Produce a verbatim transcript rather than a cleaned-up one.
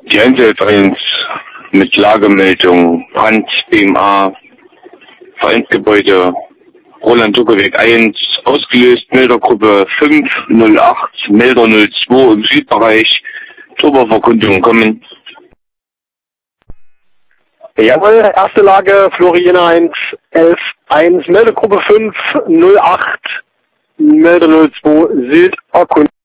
Die Einzelf eins mit Lagemeldung Brand B M A Vereinsgebäude Roland Zuckerweg eins ausgelöst, Meldergruppe fünf null acht, Melder null zwei im Südbereich, Turboverkundung kommen. Jawohl, erste Lage, Florina eins elf eins, Meldegruppe fünf null acht, Melder null zwei, Süd, erkunden.